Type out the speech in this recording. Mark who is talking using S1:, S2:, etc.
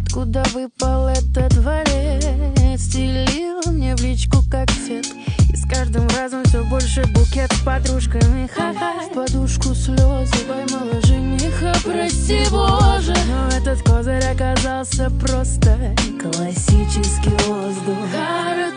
S1: Откуда выпал этот дворец? Стелил мне в личку как цвет. И с каждым разом все больше букет с подружками. Ха-ха. В подушку слезы поймала жениха, прости Боже. Но этот козырь оказался просто классический воздух.